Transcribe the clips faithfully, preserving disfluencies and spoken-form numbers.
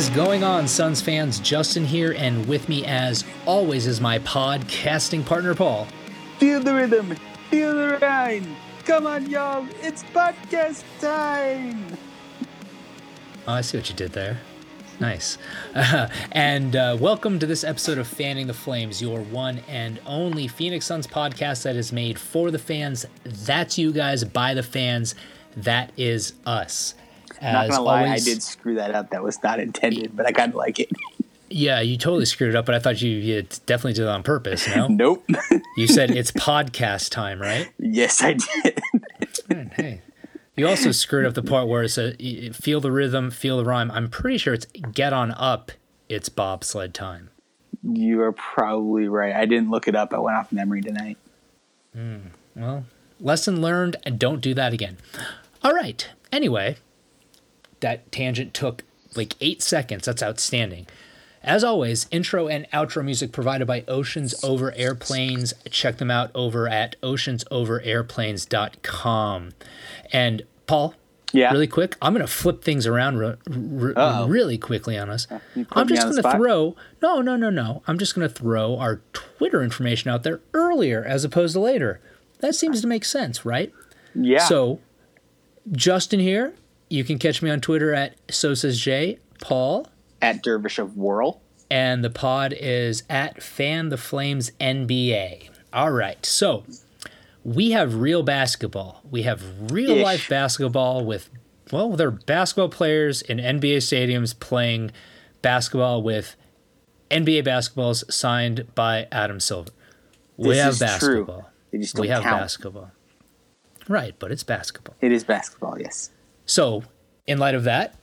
is going on, Suns fans? Justin here, and with me as always is my podcasting partner, Paul. Feel the rhythm, feel the rhyme. Come on, y'all, it's podcast time. Oh, I see what you did there. Nice. Uh, and uh, welcome to this episode of Fanning the Flames, your one and only Phoenix Suns podcast that is made for the fans. That's you guys, by the fans. That is us. As not gonna lie, always, I did screw that up. That was not intended, but I kind of like it. Yeah, you totally screwed it up, but I thought you, you definitely did it on purpose, no? Nope. You said it's podcast time, right? Yes, I did. Hey. You also screwed up the part where it's a feel the rhythm, feel the rhyme. I'm pretty sure it's get on up, it's bobsled time. You are probably right. I didn't look it up. I went off memory tonight. Mm, well, lesson learned, and don't do that again. All right. Anyway, that tangent took like eight seconds. That's outstanding. As always, intro and outro music provided by Oceans Over Airplanes. Check them out over at oceans over airplanes dot com. And Paul, yeah, really quick, I'm going to flip things around re- re- really quickly on us. I'm just going to spot? throw, no, no, no, no. I'm just going to throw our Twitter information out there earlier as opposed to later. That seems to make sense, right? Yeah. So, Justin here. You can catch me on Twitter at So Says Jay. Paul. At Dervish of Whirl. And the pod is at Fan the Flames N B A. All right. So, we have real basketball. We have real Ish. life basketball with, well, they're basketball players in N B A stadiums playing basketball with N B A basketballs signed by Adam Silver. We this have is basketball. True. They just don't we have count. basketball. Right, but it's basketball. It is basketball, yes. So, in light of that,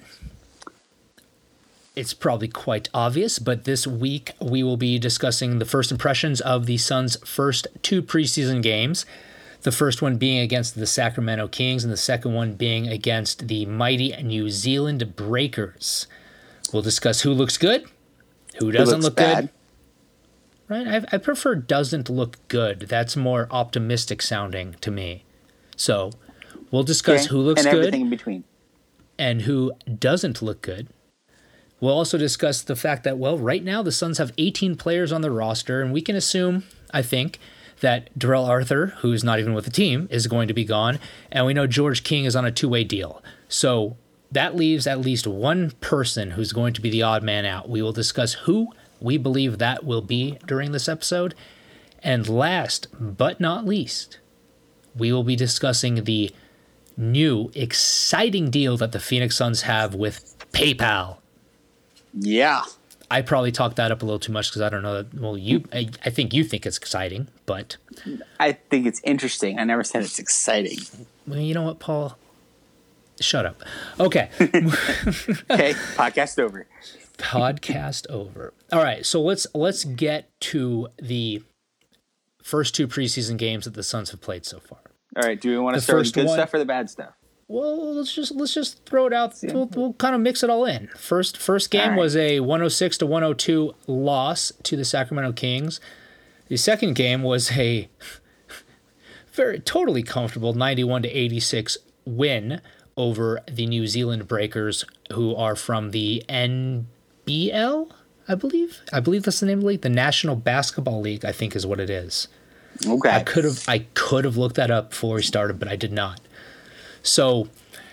it's probably quite obvious, but this week we will be discussing the first impressions of the Suns' first two preseason games. The first one being against the Sacramento Kings, and the second one being against the mighty New Zealand Breakers. We'll discuss who looks good, who doesn't who look bad. good. Right? I, I prefer doesn't look good. That's more optimistic sounding to me. So we'll discuss okay. who looks and good everything in between, and who doesn't look good. We'll also discuss the fact that, well, right now the Suns have eighteen players on the roster, and we can assume, I think, that Darrell Arthur, who's not even with the team, is going to be gone, and we know George King is on a two-way deal. So that leaves at least one person who's going to be the odd man out. We will discuss who we believe that will be during this episode. And last but not least, we will be discussing the new, exciting deal that the Phoenix Suns have with PayPal. Yeah. I probably talked that up a little too much because I don't know that. Well, you, I, I think you think it's exciting, but I think it's interesting. I never said it's exciting. Well, you know what, Paul? Shut up. Okay. Okay, podcast over. Podcast over. All right, so let's let's get to the first two preseason games that the Suns have played so far. All right, do we want to The start with first good one- stuff or the bad stuff? Well, let's just let's just throw it out. We'll, we'll kind of mix it all in. First first game All right. was a one oh six to one oh two loss to the Sacramento Kings. The second game was a very totally comfortable ninety-one to eighty-six win over the New Zealand Breakers, who are from the N B L, I believe. I believe that's the name of the league. The National Basketball League, I think, is what it is. Okay. I could have I could have looked that up before we started, but I did not. So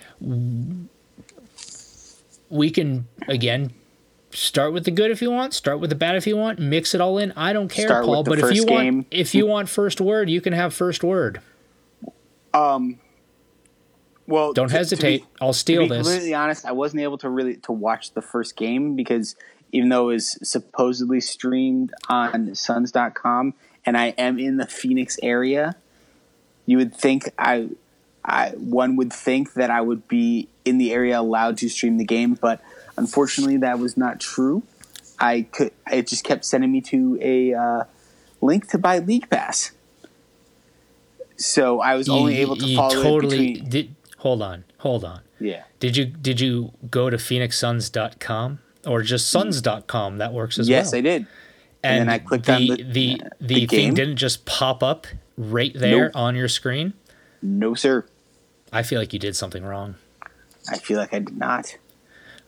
we can, again, start with the good if you want, start with the bad if you want, mix it all in. I don't care, Start Paul, with the but if first you game. want if you want first word, you can have first word. Um. Well, Don't to- to hesitate. be- I'll steal to be this. completely honest, I wasn't able to really to watch the first game because even though it was supposedly streamed on Suns dot com and I am in the Phoenix area, you would think I, I one would think that I would be in the area allowed to stream the game, but unfortunately that was not true. I could. It just kept sending me to a uh, link to buy League Pass, so I was only You- able to you follow totally it between. did. Hold on, hold on. Yeah. Did you did you go to phoenix suns dot com or just suns dot com? That works as Yes, well. I did. And, then I clicked the, on the- the the, the thing game. didn't just pop up right there Nope. on your screen. No, sir. I feel like you did something wrong. I feel like I did not.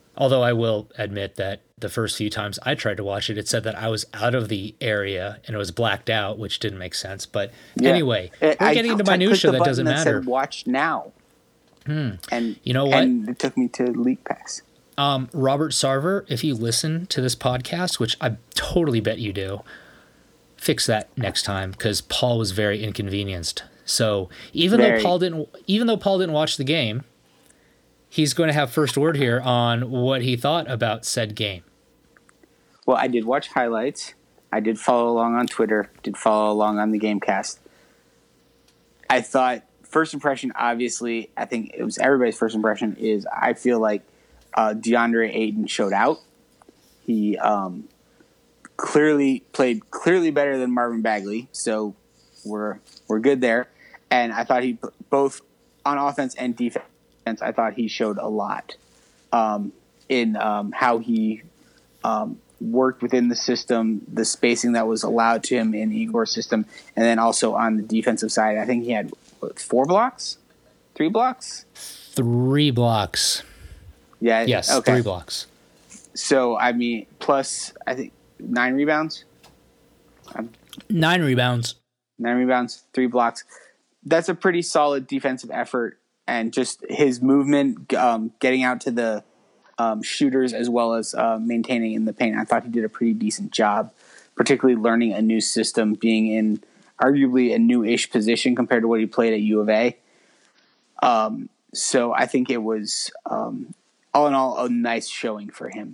Although I will admit that the first few times I tried to watch it, it said that I was out of the area and it was blacked out, which didn't make sense. But Yeah. anyway, I- we're I- getting into I clicked minutia the that doesn't button matter. Said, watch now. And You know what? And it took me to League Pass. Um, Robert Sarver, if you listen to this podcast, which I totally bet you do, fix that next time because Paul was very inconvenienced. So even Very. though Paul didn't, even though Paul didn't watch the game, he's going to have first word here on what he thought about said game. Well, I did watch highlights. I did follow along on Twitter. Did follow along on the Gamecast. I thought first impression, obviously, I think it was everybody's first impression is I feel like uh, DeAndre Ayton showed out. He um, clearly played clearly better than Marvin Bagley, so we're we're good there. And I thought he both on offense and defense. I thought he showed a lot um, in um, how he um, worked within the system, the spacing that was allowed to him in Igor's system, and then also on the defensive side. I think he had what, four blocks, three blocks, Three blocks. yeah, Yes, okay. three blocks. So I mean, plus I think nine rebounds, Nine rebounds. nine rebounds, three blocks. That's a pretty solid defensive effort, and just his movement, um, getting out to the um, shooters as well as uh, maintaining in the paint. I thought he did a pretty decent job, particularly learning a new system, being in arguably a new-ish position compared to what he played at U of A. Um, so I think it was, um, all in all, a nice showing for him.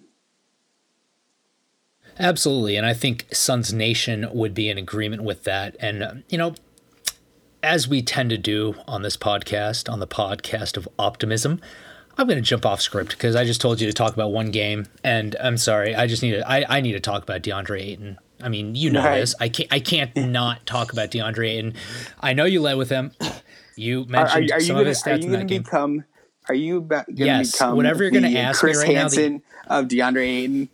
Absolutely. And I think Suns Nation would be in agreement with that. And, uh, you know, as we tend to do on this podcast, on the podcast of optimism, I'm going to jump off script because I just told you to talk about one game. And I'm sorry, I just need to, I, I need to talk about DeAndre Ayton. I mean, you know Right. this. I can't, I can't not talk about DeAndre Ayton. I know you led with him. You Are, mentioned are, are you some gonna, of his are stats you in gonna that game. become? Are you going to Yes, become whatever you're gonna the ask me Chris right now, the- Hansen of DeAndre Ayton?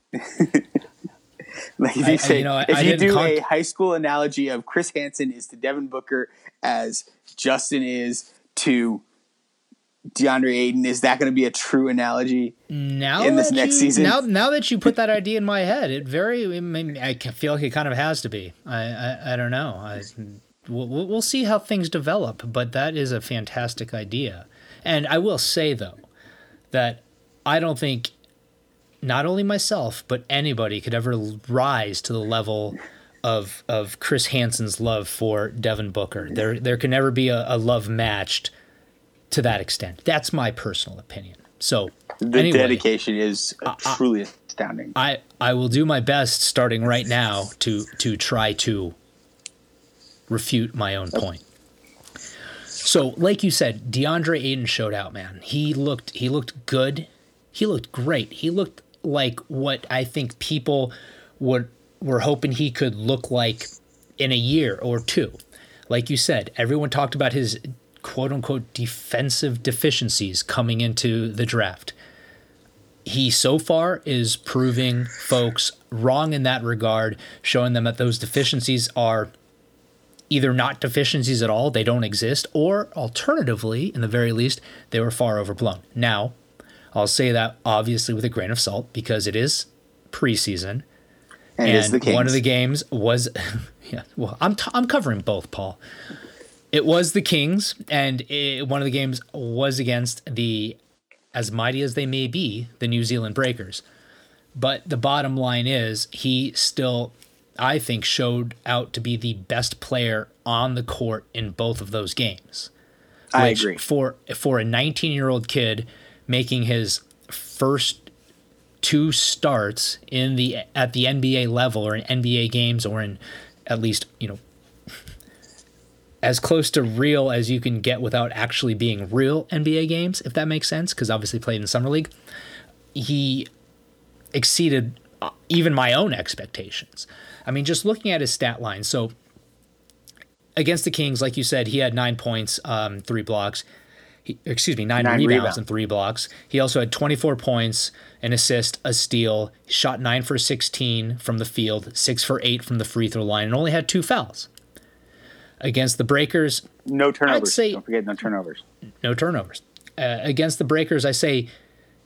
Like if I- I- you say, you know, I- if I you didn't do con- a high school analogy of Chris Hansen is to Devin Booker as Justin is to DeAndre Ayton, is that going to be a true analogy? Now in this that next you, season? Now, now that you put that idea in my head, it very. I, mean, I feel like it kind of has to be. I, I, I don't know. I, we'll, we'll see how things develop, but that is a fantastic idea. And I will say though that I don't think not only myself but anybody could ever rise to the level of of Chris Hansen's love for Devin Booker. There, there can never be a, a love matched to that extent. That's my personal opinion. So The anyway, dedication is truly astounding. I, I will do my best starting right now to to try to refute my own point. So, like you said, DeAndre Ayton showed out, man. He looked he looked good. He looked great. He looked like what I think people would were hoping he could look like in a year or two. Like you said, everyone talked about his quote unquote defensive deficiencies coming into the draft. He so far is proving folks wrong in that regard, showing them that those deficiencies are either not deficiencies at all, they don't exist, or alternatively, in the very least, they were far overblown. Now, I'll say that obviously with a grain of salt because it is preseason. And, And it's the Kings. one of the games was, yeah. Well, I'm t- I'm covering both, Paul. It was the Kings, and it, one of the games was against the, as mighty as they may be, the New Zealand Breakers. But the bottom line is, he still, I think, showed out to be the best player on the court in both of those games. I Which, agree. For for a nineteen-year-old kid making his first two starts in the at the N B A level or in N B A games or in at least, you know, as close to real as you can get without actually being real N B A games, if that makes sense, because obviously played in Summer League, he exceeded even my own expectations. I mean, just looking at his stat line. So against the Kings, like you said, he had nine points, um, three blocks. He, excuse me, nine, Nine rebounds rebounds. and three blocks. He also had twenty-four points, an assist, a steal. He shot nine for sixteen from the field, six for eight from the free throw line, and only had two fouls. Against the Breakers, No turnovers. say- Don't forget no turnovers. no turnovers. Uh, against the Breakers, I say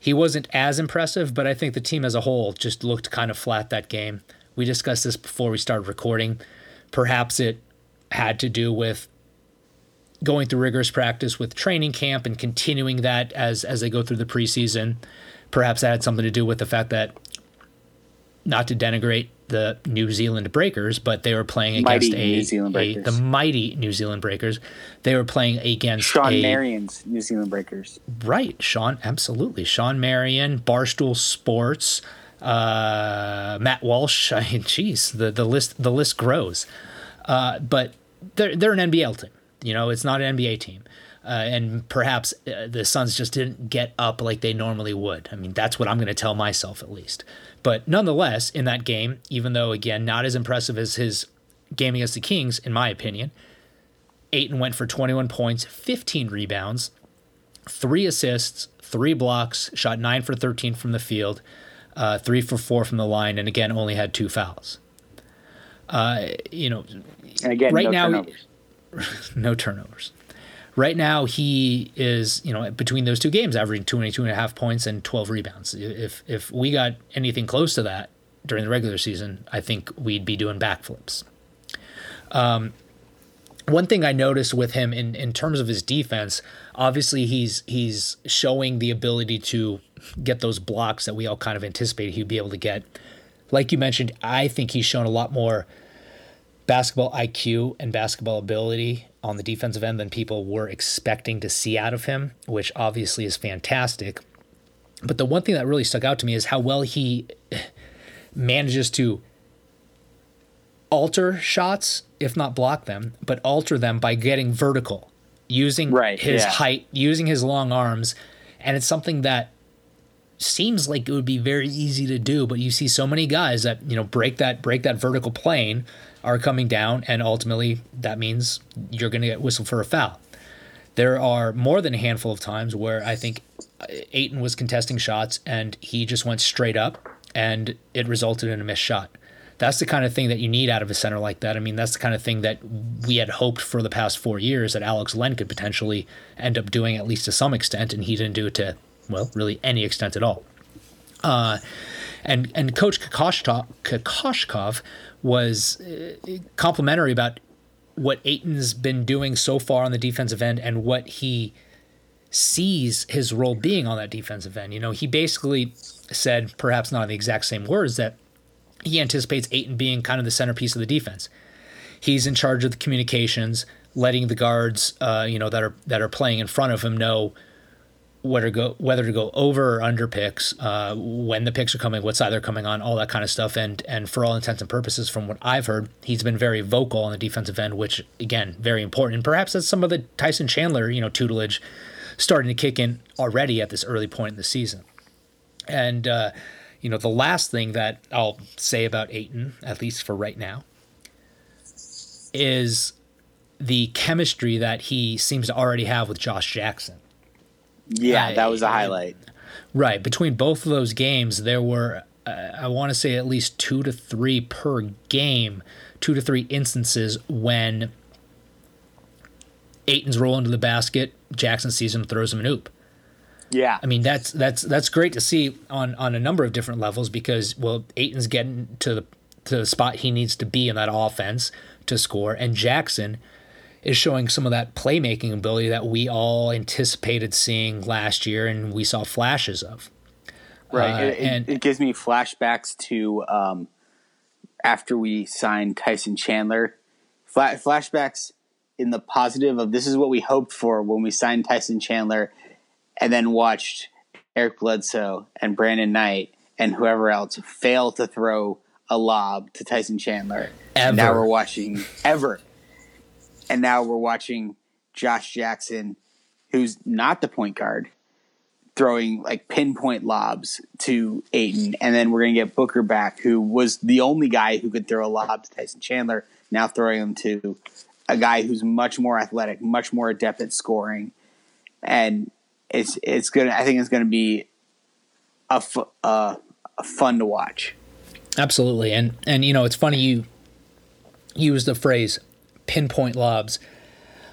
he wasn't as impressive, but I think the team as a whole just looked kind of flat that game. We discussed this before we started recording. Perhaps it had to do with going through rigorous practice with training camp and continuing that as as they go through the preseason. Perhaps that had something to do with the fact that, not to denigrate the New Zealand Breakers, but they were playing against mighty a, New Zealand a Breakers. the mighty New Zealand Breakers. They were playing against Sean a, Marion's New Zealand Breakers. Right, Sean, absolutely. Sean Marion, Barstool Sports, uh, Matt Walsh. I mean, geez, the, the list the list grows. Uh, but they're they're an N B L team. You know, it's not an N B A team. Uh, and perhaps uh, the Suns just didn't get up like they normally would. I mean, that's what I'm going to tell myself at least. But nonetheless, in that game, even though, again, not as impressive as his game against the Kings, in my opinion, Ayton went for twenty-one points, fifteen rebounds, three assists, three blocks, shot nine for thirteen from the field, uh, three for four from the line, and again, only had two fouls. Uh, you know, And again, right no now, turnovers. no turnovers. Right now, he is, you know, between those two games, averaging twenty-two and a half points and twelve rebounds. If if we got anything close to that during the regular season, I think we'd be doing backflips. Um, one thing I noticed with him in, in terms of his defense, obviously he's he's showing the ability to get those blocks that we all kind of anticipated he'd be able to get. Like you mentioned, I think he's shown a lot more basketball I Q and basketball ability on the defensive end than people were expecting to see out of him, which obviously is fantastic. But the one thing that really stuck out to me is how well he manages to alter shots, if not block them, but alter them by getting vertical, using Right, his yeah. height, using his long arms. And it's something that seems like it would be very easy to do, but you see so many guys that, you know, break that break that vertical plane, are coming down, and ultimately that means you're going to get whistled for a foul. There are more than a handful of times where I think Ayton was contesting shots and he just went straight up and it resulted in a missed shot. That's the kind of thing that you need out of a center like that. I mean, that's the kind of thing that we had hoped for the past four years that Alex Len could potentially end up doing, at least to some extent, and he didn't do it to, well, really any extent at all. Uh, and and Coach Kokoshkov, Kokoshkov was uh, complimentary about what Ayton's been doing so far on the defensive end and what he sees his role being on that defensive end. You know, he basically said, perhaps not in the exact same words, that he anticipates Ayton being kind of the centerpiece of the defense. He's in charge of the communications, letting the guards, uh, you know, that are that are playing in front of him know whether to go whether to go over or under picks, uh, when the picks are coming, what side they're coming on, all that kind of stuff. And and for all intents and purposes, from what I've heard, he's been very vocal on the defensive end, which again, very important. And perhaps that's some of the Tyson Chandler, you know, tutelage starting to kick in already at this early point in the season. And uh, you know, the last thing that I'll say about Ayton, at least for right now, is the chemistry that he seems to already have with Josh Jackson. Yeah, that was a highlight. Right. Between both of those games, there were, uh, I want to say, at least two to three per game, two to three instances when Ayton's rolling to the basket, Jackson sees him, throws him an oop. Yeah. I mean, that's that's that's great to see on, on a number of different levels because, well, Ayton's getting to the to the spot he needs to be in that offense to score, and Jackson is showing some of that playmaking ability that we all anticipated seeing last year and we saw flashes of. Right. Uh, it, it, and it gives me flashbacks to um, after we signed Tyson Chandler. Fla- flashbacks in the positive of this is what we hoped for when we signed Tyson Chandler and then watched Eric Bledsoe and Brandon Knight and whoever else fail to throw a lob to Tyson Chandler. Ever. And now we're watching ever. And now we're watching Josh Jackson, who's not the point guard, throwing like pinpoint lobs to Ayton. And then we're going to get Booker back, who was the only guy who could throw a lob to Tyson Chandler, now throwing them to a guy who's much more athletic, much more adept at scoring. And it's it's going to, I think it's going to be a, fu- uh, a fun to watch. absolutely. And, and, you know, it's funny you use the phrase pinpoint lobs.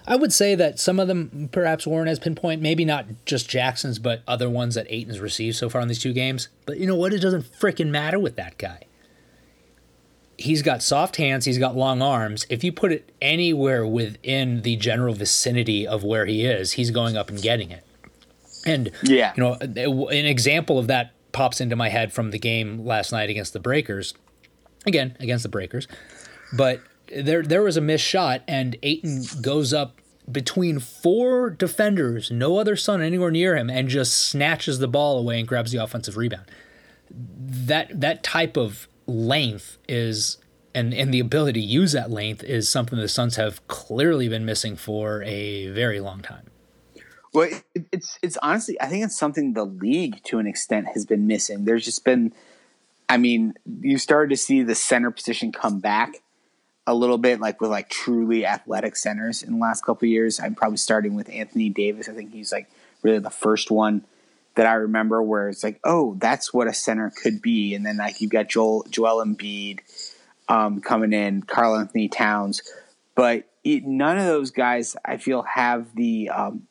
I would say that some of them perhaps weren't as pinpoint, maybe not just Jackson's, but other ones that Ayton's received so far in these two games. But you know what? It doesn't freaking matter with that guy. He's got soft hands. He's got long arms. If you put it anywhere within the general vicinity of where he is, he's going up and getting it. And, yeah. you know, an example of that pops into my head from the game last night against the Breakers. Again, against the Breakers. But there there was a missed shot, and Ayton goes up between four defenders, no other Sun anywhere near him, and just snatches the ball away and grabs the offensive rebound. That that type of length is, and, and the ability to use that length is something the Suns have clearly been missing for a very long time. Well, it, it's it's honestly, I think it's something the league to an extent has been missing. There's just been, I mean, you started to see the center position come back a little bit, like with like truly athletic centers in the last couple of years. I'm probably starting with Anthony Davis. I think he's like really the first one that I remember where it's like, oh, that's what a center could be. And then like you've got Joel Joel Embiid um, coming in, Karl Anthony Towns, but it, none of those guys I feel have the um,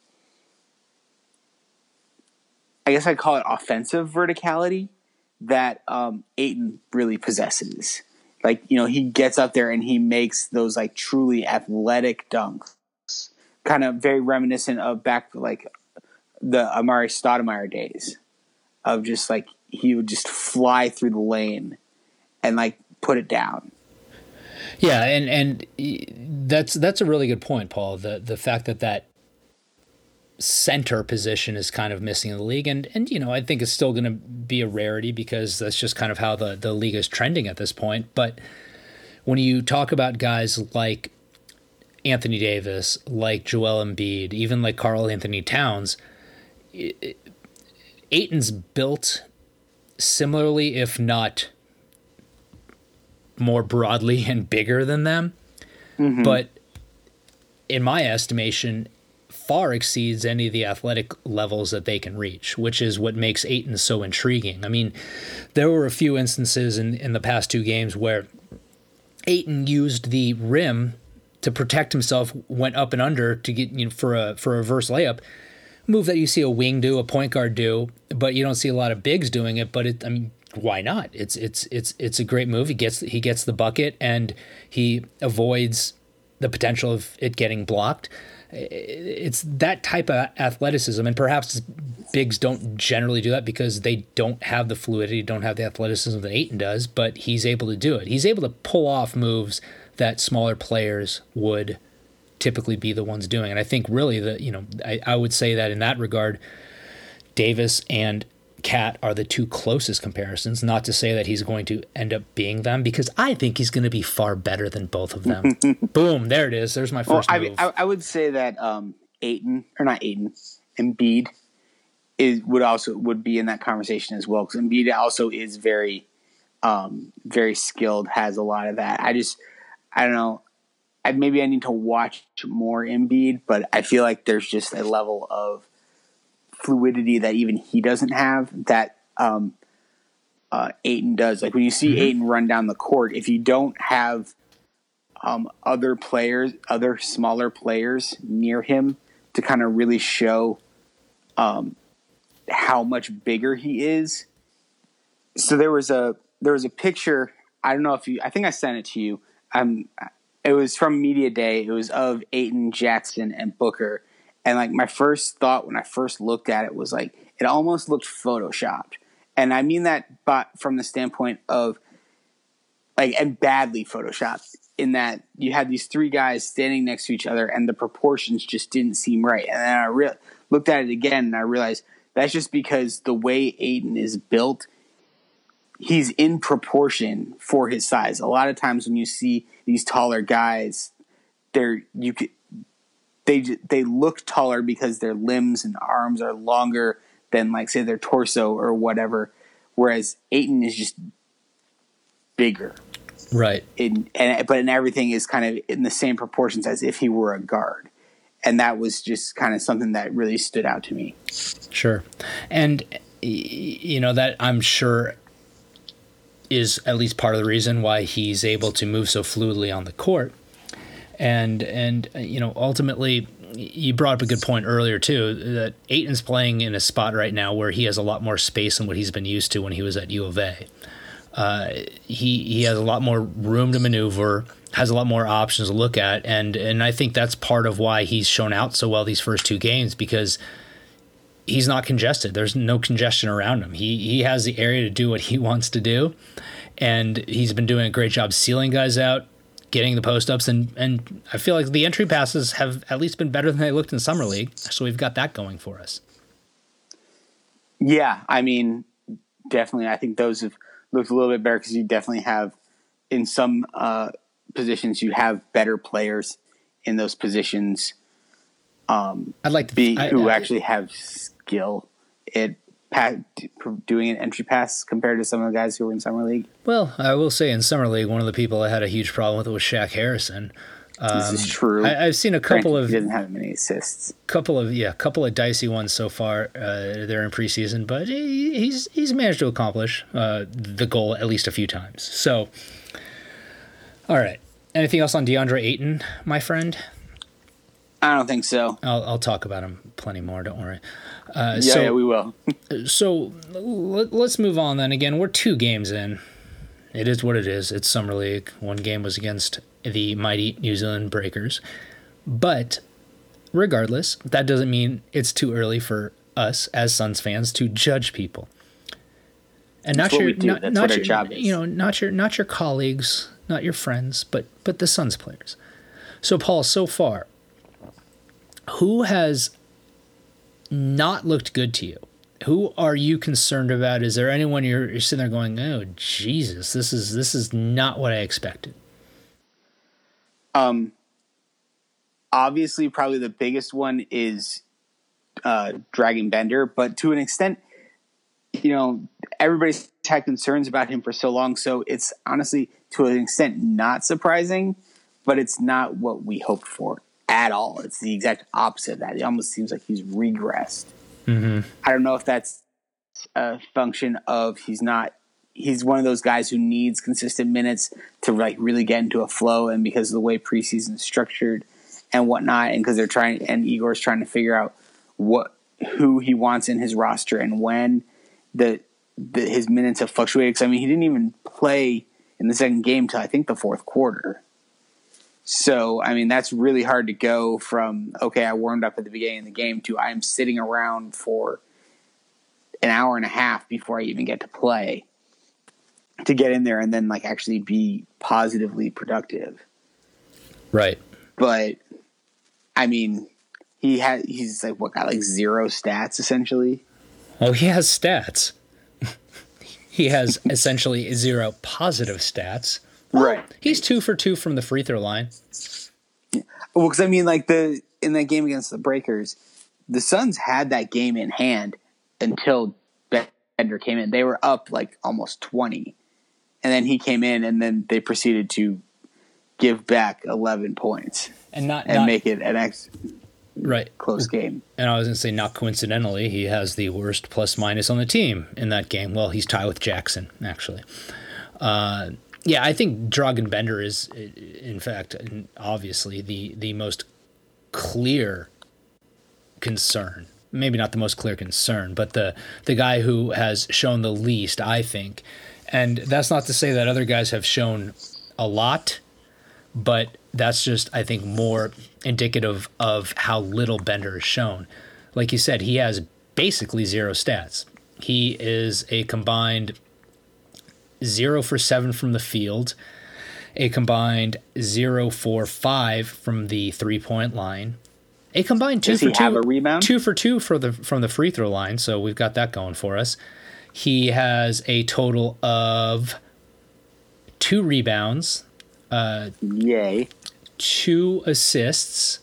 I guess I'd call it offensive verticality that um, Ayton really possesses. Like, you know, he gets up there and he makes those like truly athletic dunks, kind of very reminiscent of back like the Amari Stoudemire days of just like he would just fly through the lane and like put it down. Yeah, and and that's that's a really good point, Paul. The the fact that that center position is kind of missing in the league, and and you know I think it's still going to be a rarity because that's just kind of how the the league is trending at this point. But when you talk about guys like Anthony Davis, like Joel Embiid, even like Karl Anthony Towns, it, it, Ayton's built similarly, if not more broadly and bigger than them, mm-hmm. but in my estimation far exceeds any of the athletic levels that they can reach, which is what makes Ayton so intriguing. I mean, there were a few instances in, in the past two games where Ayton used the rim to protect himself, went up and under to get, you know, for a for a reverse layup, move that you see a wing do, a point guard do, but you don't see a lot of bigs doing it. But it, I mean, why not? It's it's it's it's a great move. He gets he gets the bucket and he avoids the potential of it getting blocked. It's that type of athleticism, and perhaps bigs don't generally do that because they don't have the fluidity, don't have the athleticism that Ayton does, but he's able to do it. He's able to pull off moves that smaller players would typically be the ones doing. And I think really that, you know, I, I would say that in that regard, Davis and Cat are the two closest comparisons, not to say that he's going to end up being them, because I think he's going to be far better than both of them. Boom, there it is. There's my first well, move. I, I would say that um, Ayton, or not Ayton, Embiid is would also would be in that conversation as well, because Embiid also is very, um, very skilled, has a lot of that. I just, I don't know, I, maybe I need to watch more Embiid, but I feel like there's just a level of fluidity that even he doesn't have that um, uh, Ayton does. Like when you see mm-hmm. Ayton run down the court, if you don't have um, other players, other smaller players near him to kind of really show um, how much bigger he is. So there was a there was a picture. I don't know if you. I think I sent it to you. Um, it was from Media Day. It was of Ayton, Jackson, and Booker. And like my first thought when I first looked at it was like it almost looked photoshopped, and I mean that, but from the standpoint of like and badly photoshopped in that you had these three guys standing next to each other, and the proportions just didn't seem right. And then I re- looked at it again, and I realized that's just because the way Ayton is built, he's in proportion for his size. A lot of times when you see these taller guys, they're you could. They they look taller because their limbs and arms are longer than, like, say, their torso or whatever, whereas Ayton is just bigger. Right. In, and but in everything is kind of in the same proportions as if he were a guard. And that was just kind of something that really stood out to me. Sure. And, you know, that I'm sure is at least part of the reason why he's able to move so fluidly on the court. And, and uh, you know, ultimately, you brought up a good point earlier, too, that Ayton's playing in a spot right now where he has a lot more space than what he's been used to when he was at U of A. Uh, he he has a lot more room to maneuver, has a lot more options to look at, and, and I think that's part of why he's shown out so well these first two games, because he's not congested. There's no congestion around him. He he has the area to do what he wants to do, and he's been doing a great job sealing guys out, getting the post-ups, and, and I feel like the entry passes have at least been better than they looked in Summer League, so we've got that going for us. Yeah, I mean, definitely. I think those have looked a little bit better because you definitely have, in some uh, positions, you have better players in those positions um, I'd like to be, I, who I, actually have skill at pa- doing an entry pass compared to some of the guys who were in Summer League. Well, I will say in Summer League, one of the people I had a huge problem with was Shaq Harrison. Um, this is true. I, I've seen a couple Granted, of he didn't have many assists. couple of yeah, couple of dicey ones so far. Uh, there in preseason, but he, he's he's managed to accomplish uh, the goal at least a few times. So, all right. Anything else on DeAndre Ayton, my friend? I don't think so. I'll I'll talk about him plenty more. Don't worry. Uh, Yeah, so, yeah, we will. so let, let's move on then. Again, we're two games in. It is what it is. It's Summer League. One game was against the mighty New Zealand Breakers. But regardless, that doesn't mean it's too early for us as Suns fans to judge people. And That's not what your we do. not, That's not what our your, job is. you know, not your not your colleagues, not your friends, but but the Suns players. So Paul, so far, who has not looked good to you? Who are you concerned about? Is there anyone you're, you're sitting there going, "Oh Jesus, this is this is not what I expected"? Um, obviously, probably the biggest one is uh, Dragon Bender, but to an extent, you know, everybody's had concerns about him for so long, so it's honestly, to an extent, not surprising, but it's not what we hoped for at all. It's the exact opposite of that. It almost seems like he's regressed. Mm-hmm. I don't know if that's a function of he's not he's one of those guys who needs consistent minutes to like really get into a flow, and because of the way preseason is structured and whatnot, and because they're trying and Igor's trying to figure out what who he wants in his roster and when the, the his minutes have fluctuated. Because I mean, he didn't even play in the second game till I think the fourth quarter. So, I mean, that's really hard to go from, okay, I warmed up at the beginning of the game to I'm sitting around for an hour and a half before I even get to play to get in there and then, like, actually be positively productive. Right. But, I mean, he had, he's like, what, got like zero stats essentially? Oh, he has stats. He has essentially zero positive stats. Right. He's two for two from the free throw line. Well, because I mean, like the in that game against the Breakers, the Suns had that game in hand until Bender came in. They were up like almost twenty, and then he came in, and then they proceeded to give back eleven points and not and not, make it an ex right close game. And I was going to say, not coincidentally, he has the worst plus minus on the team in that game. Well, he's tied with Jackson, actually. Uh, Yeah, I think Dragan Bender is, in fact, obviously the, the most clear concern. Maybe not the most clear concern, but the, the guy who has shown the least, I think. And that's not to say that other guys have shown a lot, but that's just, I think, more indicative of how little Bender has shown. Like you said, he has basically zero stats. He is a combined zero for seven from the field, a combined zero for five from the three point line, a combined two Does for he two, have a rebound? two for two for the from the free throw line. So we've got that going for us. He has a total of two rebounds, uh, Yay! two assists.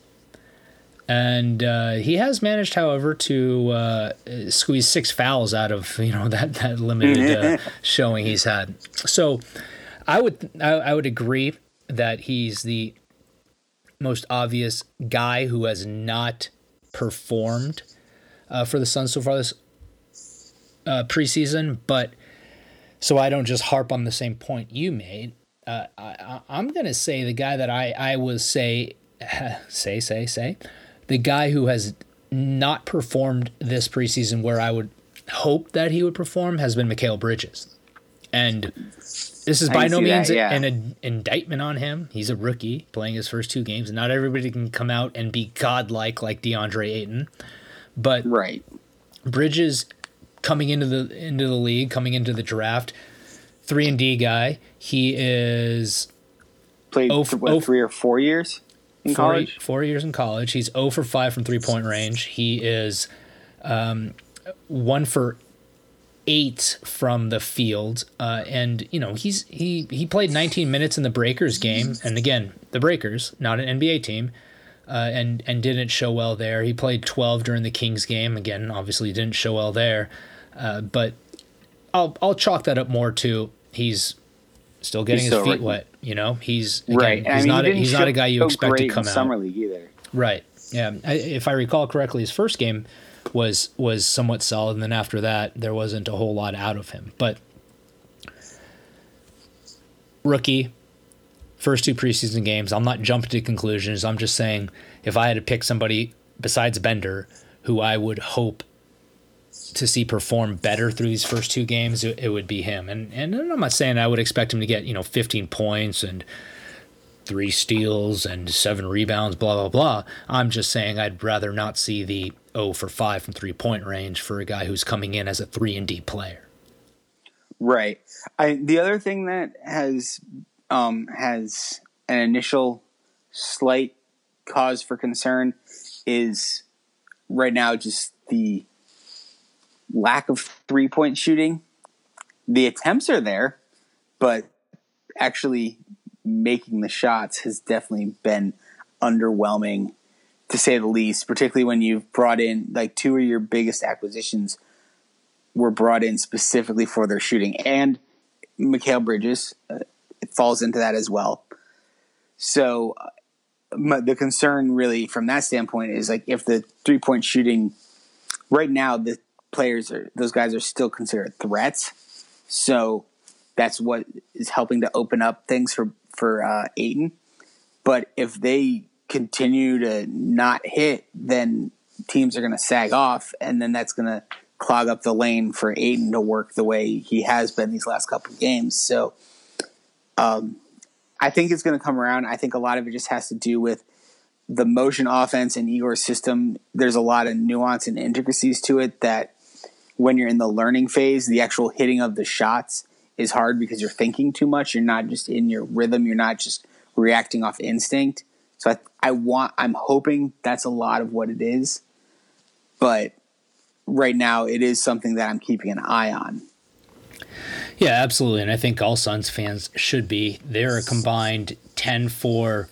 And uh, he has managed, however, to uh, squeeze six fouls out of you know that that limited uh, showing he's had. So, I would I, I would agree that he's the most obvious guy who has not performed uh, for the Suns so far this uh, preseason. But so I don't just harp on the same point you made. uh, I, I'm going to say the guy that I, I was say, say, say, say, the guy who has not performed this preseason where I would hope that he would perform has been Mikal Bridges. And this is by no means that, yeah. an, an indictment on him. He's a rookie playing his first two games, and not everybody can come out and be godlike like DeAndre Ayton. But right. Bridges coming into the into the league, coming into the draft, three and D guy. He is played oh, for, what, oh, three or four years in four, college. Four years in college. He's zero for five from three point range. He is um, one for eight from the field, uh, and you know he's he he played nineteen minutes in the Breakers game, and again the Breakers, not an N B A team, uh, and and didn't show well there. He played twelve during the Kings game, again obviously didn't show well there, uh, but I'll I'll chalk that up more to he's still getting he's his feet right. wet. You know he's again, right. He's I mean, not he a, he's not a guy you expect to come in out summer league either. Right. Yeah. I, if I recall correctly, his first game was was somewhat solid, and then after that there wasn't a whole lot out of him. But rookie, first two preseason games, I'm not jumping to conclusions. I'm just saying if I had to pick somebody besides Bender who I would hope to see perform better through these first two games, it, it would be him. And and I'm not saying I would expect him to get, you know, fifteen points and three steals and seven rebounds, blah, blah, blah. I'm just saying I'd rather not see the zero for five from three-point range for a guy who's coming in as a three and D player. Right. I, the other thing that has um, has an initial slight cause for concern is right now just the lack of three-point shooting. The attempts are there, but actually making the shots has definitely been underwhelming, to say the least, particularly when you've brought in, like, two of your biggest acquisitions were brought in specifically for their shooting. And Mikal Bridges, uh, it falls into that as well. So uh, my, the concern really from that standpoint is, like, if the three-point shooting right now, the players are, those guys are still considered threats. So that's what is helping to open up things for, for uh, Ayton. But if they continue to not hit, then teams are going to sag off, and then that's going to clog up the lane for Ayton to work the way he has been these last couple of games. So um, I think it's going to come around. I think a lot of it just has to do with the motion offense and Igor's system. There's a lot of nuance and intricacies to it that when you're in the learning phase, the actual hitting of the shots is hard because you're thinking too much. You're not just in your rhythm. You're not just reacting off instinct. So I, I want, I'm hoping that's a lot of what it is. But right now it is something that I'm keeping an eye on. Yeah, absolutely. And I think all Suns fans should be. They're a combined ten for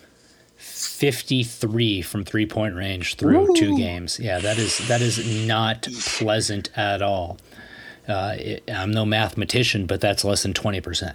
fifty-three from three-point range through Ooh. two games. Yeah, that is that is not pleasant at all. Uh, it, I'm no mathematician, but that's less than twenty percent.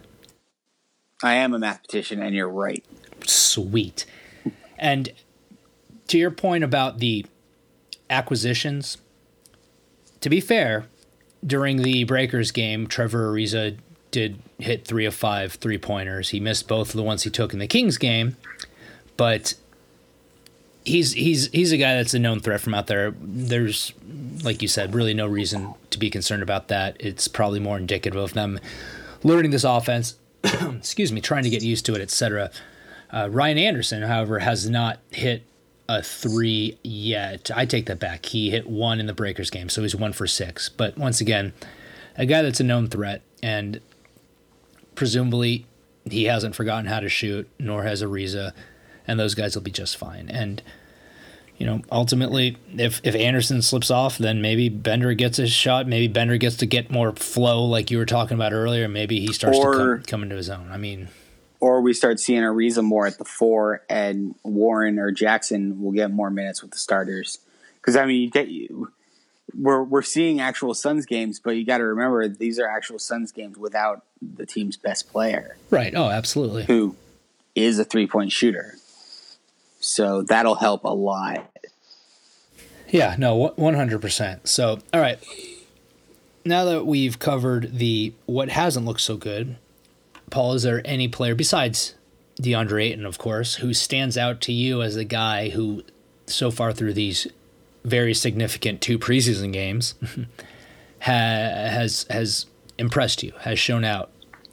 I am a mathematician, and you're right. Sweet. And to your point about the acquisitions, to be fair, during the Breakers game, Trevor Ariza did hit three of five three-pointers. He missed both of the ones he took in the Kings game, but he's he's he's a guy that's a known threat from out there. There's, like you said, really no reason to be concerned about that. It's probably more indicative of them learning this offense, excuse me, trying to get used to it, et cetera. Uh, Ryan Anderson, however, has not hit a three yet. I take that back. He hit one in the Breakers game, so he's one for six. But once again, a guy that's a known threat, and presumably he hasn't forgotten how to shoot, nor has Ariza, and those guys will be just fine. And, you know, ultimately, if, if Anderson slips off, then maybe Bender gets a shot. Maybe Bender gets to get more flow like you were talking about earlier. Maybe he starts or, to come, come into his own. I mean... Or we start seeing Ariza more at the four, and Warren or Jackson will get more minutes with the starters. Because I mean, you get you, we're we're seeing actual Suns games, but you got to remember these are actual Suns games without the team's best player, right? Oh, absolutely. Who is a three point shooter? So that'll help a lot. Yeah, no, one hundred percent. So, all right. Now that we've covered the what hasn't looked so good, Paul, is there any player besides DeAndre Ayton, of course, who stands out to you as a guy who, so far through these very significant two preseason games, ha- has has impressed you, has shown out?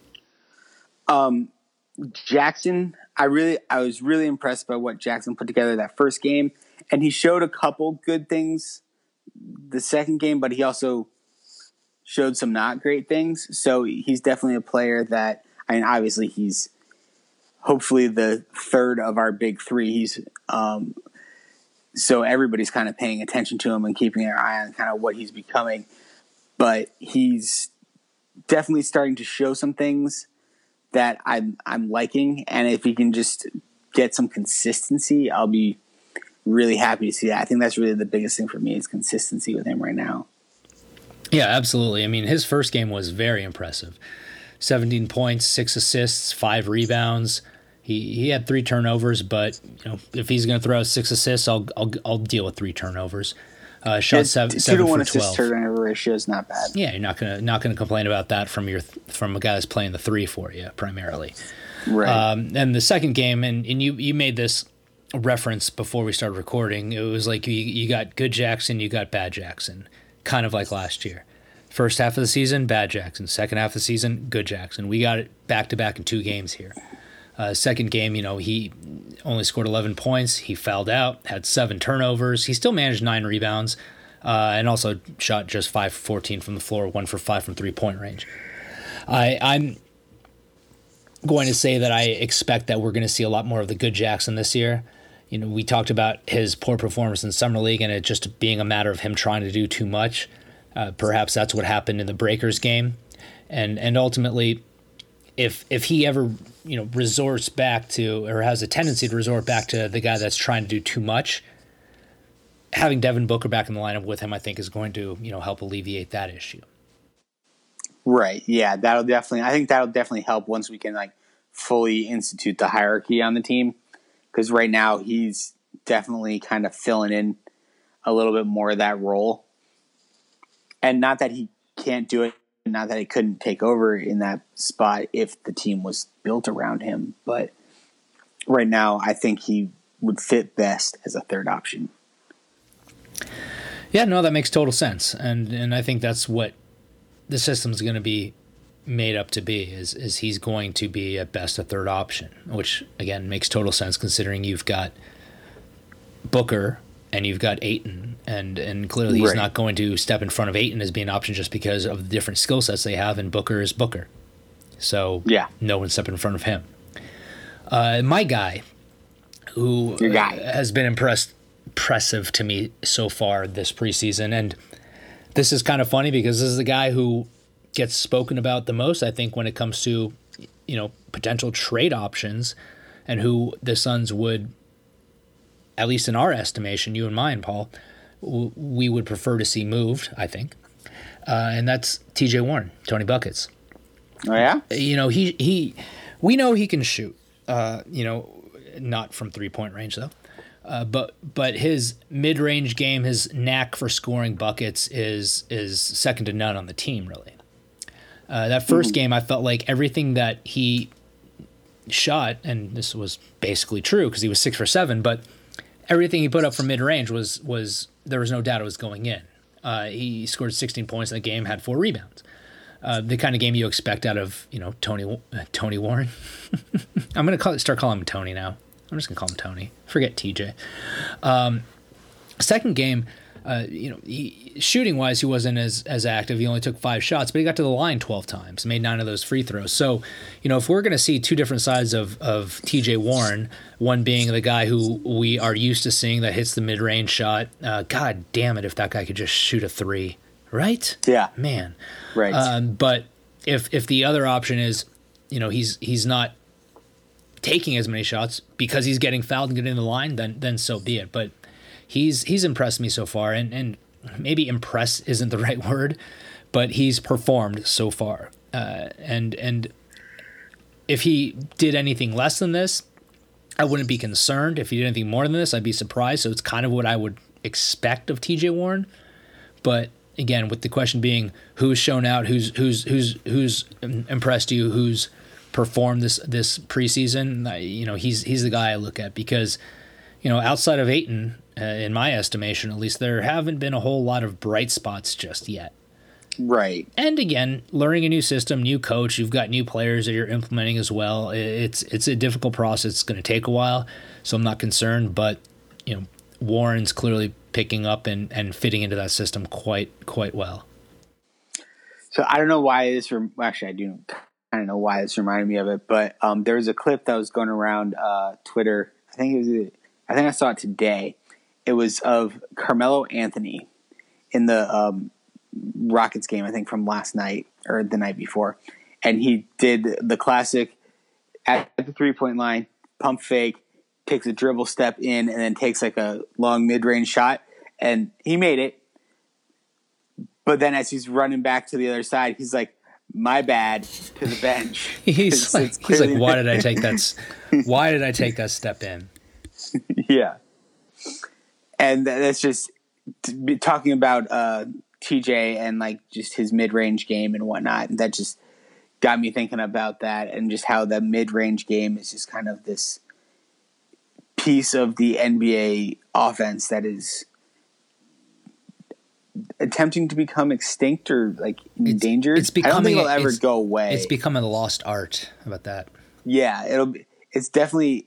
Um, Jackson, I really, I was really impressed by what Jackson put together that first game, and he showed a couple good things the second game, but he also showed some not great things. So he's definitely a player that, I mean, obviously he's hopefully the third of our big three. He's um, so everybody's kind of paying attention to him and keeping their eye on kind of what he's becoming. But he's definitely starting to show some things that I'm I'm liking, and if he can just get some consistency, I'll be really happy to see that. I think that's really the biggest thing for me is consistency with him right now. Yeah, absolutely. I mean, his first game was very impressive. seventeen points, six assists, five rebounds. He he had three turnovers, but you know, if he's going to throw out six assists, I'll I'll I'll deal with three turnovers. Uh, shot yeah, seven, two seven to one for assist twelve. turnover ratio is not bad. Yeah, you're not gonna not gonna complain about that from your from a guy that's playing the three for you primarily. Right. Um, and the second game, and, and you you made this reference before we started recording. It was like you you got good Jackson, you got bad Jackson, kind of like last year. First half of the season, bad Jackson. Second half of the season, good Jackson. We got it back to back in two games here. Uh, second game, you know, he only scored eleven points. He fouled out, had seven turnovers. He still managed nine rebounds, uh, and also shot just five for fourteen from the floor, one for five from three point range. I, I'm going to say that I expect that we're going to see a lot more of the good Jackson this year. You know, we talked about his poor performance in Summer League and it just being a matter of him trying to do too much. Uh, perhaps that's what happened in the Breakers game, and and ultimately, if if he ever you know resorts back to or has a tendency to resort back to the guy that's trying to do too much, having Devin Booker back in the lineup with him, I think, is going to you know help alleviate that issue. Right. Yeah, that'll definitely. I think that'll definitely help once we can like fully institute the hierarchy on the team, because right now he's definitely kind of filling in a little bit more of that role. And not that he can't do it, not that he couldn't take over in that spot if the team was built around him. But right now, I think he would fit best as a third option. Yeah, no, that makes total sense. And and I think that's what the system's going to be made up to be, is, is he's going to be at best a third option, which, again, makes total sense considering you've got Booker and you've got Ayton, and, and clearly he's right. not going to step in front of Ayton as being an option just because of the different skill sets they have, and Booker is Booker. So yeah. no one step in front of him. Uh, my guy, who Your guy. Uh, has been impressed, impressive to me so far this preseason, and this is kind of funny because this is the guy who gets spoken about the most, I think, when it comes to you know potential trade options, and who the Suns would, at least in our estimation, you and mine, Paul, w- we would prefer to see moved, I think. Uh, and that's T J Warren, Tony Buckets. Oh, yeah? You know, he, he we know he can shoot, uh, you know, not from three-point range, though. Uh, but but his mid-range game, his knack for scoring buckets is is second to none on the team, really. Uh, that first mm-hmm. game, I felt like everything that he shot, and this was basically true because he was six for seven, but everything he put up from mid-range was, was there was no doubt it was going in. Uh, he scored sixteen points in the game, had four rebounds. Uh, the kind of game you expect out of you know Tony uh, Tony Warren. I'm gonna call, start calling him Tony now. I'm just gonna call him Tony. Forget T J. Um, second game, uh, you know, he, shooting wise, he wasn't as as active. He only took five shots, but he got to the line twelve times, made nine of those free throws. So, you know, if we're gonna see two different sides of of T J Warren, one being the guy who we are used to seeing that hits the mid range shot. Uh, God damn it, if that guy could just shoot a three, right? Yeah, man, right. Um, but if if the other option is, you know, he's he's not taking as many shots because he's getting fouled and getting in the line, then then so be it. But he's he's impressed me so far, and, and maybe impress isn't the right word, but he's performed so far. Uh, and and if he did anything less than this, I wouldn't be concerned. If he did anything more than this, I'd be surprised. So it's kind of what I would expect of T J Warren. But again, with the question being who's shown out, who's who's who's who's impressed you, who's performed this this preseason, you know, he's he's the guy I look at because, you know, outside of Ayton, uh, in my estimation at least, there haven't been a whole lot of bright spots just yet. Right. And again, learning a new system, new coach, you've got new players that you're implementing as well. It's it's a difficult process. It's going to take a while, so I'm not concerned. But, you know, Warren's clearly picking up and, and fitting into that system quite quite well. So I don't know why this. Rem- actually, I do kind of know why this reminded me of it. But um, there was a clip that was going around uh, Twitter. I think it was. I think I saw it today. It was of Carmelo Anthony in the um, Rockets game, I think from last night or the night before. And he did the classic at the three-point line, pump fake, takes a dribble step in, and then takes like a long mid-range shot. And he made it. But then as he's running back to the other side, he's like, my bad, to the bench. he's like, he's like, why did I take that? Why did I take that step in? Yeah. And that's just talking about uh, T J and like just his mid-range game and whatnot. And that just got me thinking about that and just how the mid-range game is just kind of this piece of the N B A offense that is attempting to become extinct or like endangered. It's, it's becoming, I don't think it'll ever go away. It's becoming a lost art. How about that? Yeah, it'll be, it's definitely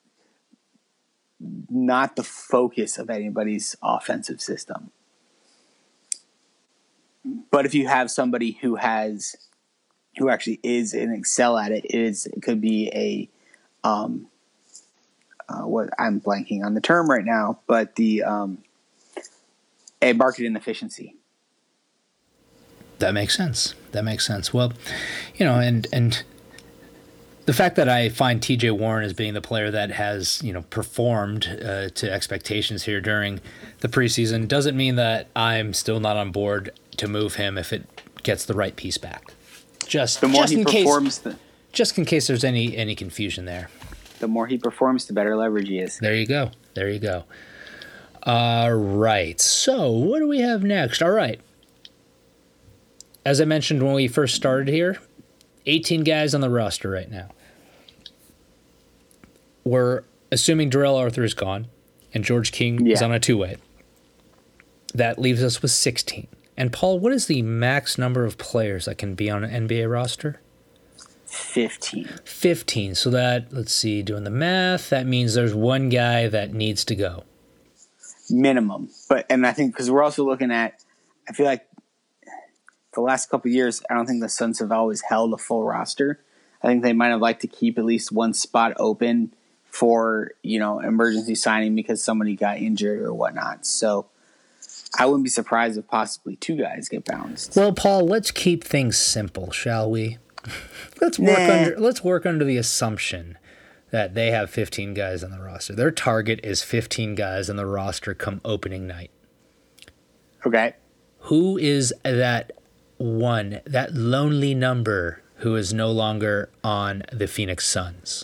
not the focus of anybody's offensive system. But if you have somebody who has, who actually is and excel at it, it is it could be a, um, uh, what I'm blanking on the term right now, but the um, a market inefficiency. That makes sense. That makes sense. Well, you know, and and. The fact that I find T J Warren as being the player that has, you know, performed uh, to expectations here during the preseason doesn't mean that I'm still not on board to move him if it gets the right piece back. Just the more just he in performs, case, the, just in case there's any any confusion there. The more he performs, the better leverage he is. There you go. There you go. All right. So what do we have next? All right. As I mentioned when we first started here, eighteen guys on the roster right now. We're assuming Darrell Arthur is gone and George King yeah. is on a two-way. That leaves us with sixteen. And Paul, what is the max number of players that can be on an N B A roster? fifteen. fifteen. So that, let's see, doing the math, that means there's one guy that needs to go. Minimum. But and I think because we're also looking at, I feel like the last couple of years, I don't think the Suns have always held a full roster. I think they might have liked to keep at least one spot open for, you know, emergency signing because somebody got injured or whatnot. So I wouldn't be surprised if possibly two guys get bounced. Well, Paul, let's keep things simple, shall we? Let's work nah. under let's work under the assumption that they have fifteen guys on the roster. Their target is fifteen guys on the roster come opening night. Okay. Who is that one, that lonely number who is no longer on the Phoenix Suns?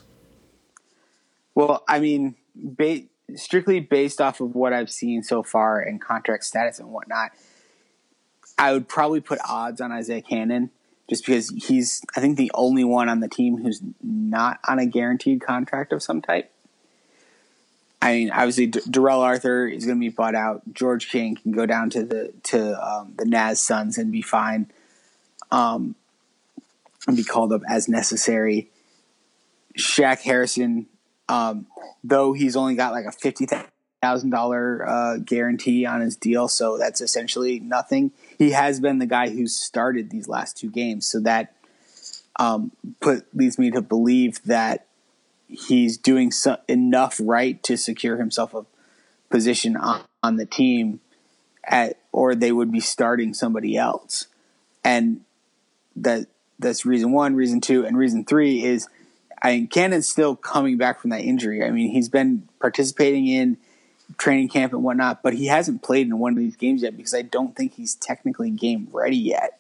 Well, I mean, ba- strictly based off of what I've seen so far and contract status and whatnot, I would probably put odds on Isaiah Cannon just because he's, I think, the only one on the team who's not on a guaranteed contract of some type. I mean, obviously, D- Darrell Arthur is going to be bought out. George King can go down to the to um, the Naz Suns and be fine, um, and be called up as necessary. Shaq Harrison, um, though he's only got like a fifty thousand dollar uh, guarantee on his deal, so that's essentially nothing. He has been the guy who started these last two games, so that um, put leads me to believe that he's doing so, enough right to secure himself a position on, on the team, at or they would be starting somebody else, and that that's reason one. Reason two, and reason three is, I mean, Cannon's still coming back from that injury. I mean, he's been participating in training camp and whatnot, but he hasn't played in one of these games yet because I don't think he's technically game ready yet.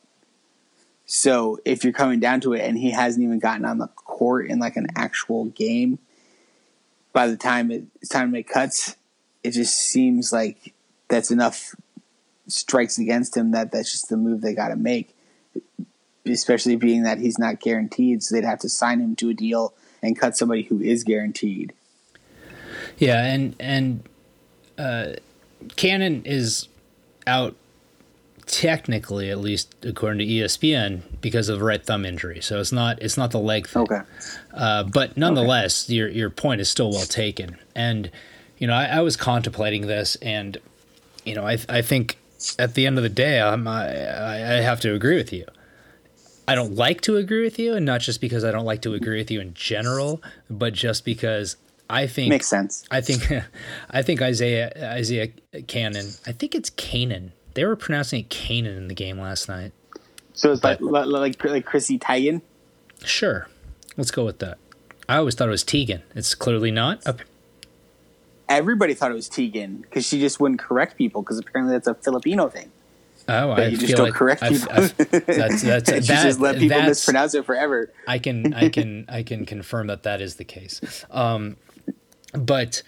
So if you're coming down to it and he hasn't even gotten on the court in like an actual game, by the time it's time to make cuts, it just seems like that's enough strikes against him that that's just the move they got to make. especially being that he's not guaranteed, so they'd have to sign him to a deal and cut somebody who is guaranteed. Yeah, and and uh, Cannon is out technically, at least according to E S P N, because of a right thumb injury. So it's not it's not the leg thing. Okay. Uh, but nonetheless, okay. your your point is still well taken. And you know, I, I was contemplating this, and you know, I I think at the end of the day, I'm, I I have to agree with you. I don't like to agree with you, and not just because I don't like to agree with you in general, but just because I think makes sense. I think I think Isaiah Isaiah Cannon. I think it's Canaan. They were pronouncing it Canaan in the game last night. So it's but, like like like Chrissy Teigen? Sure. Let's go with that. I always thought it was Tegan. It's clearly not. Okay. Everybody thought it was Tegan because she just wouldn't correct people because apparently that's a Filipino thing. Oh, I you just feel don't like correct I've, people. I've, that's, that's, she that, just let people that's, mispronounce it forever. I can I can I can confirm that that is the case. Um, but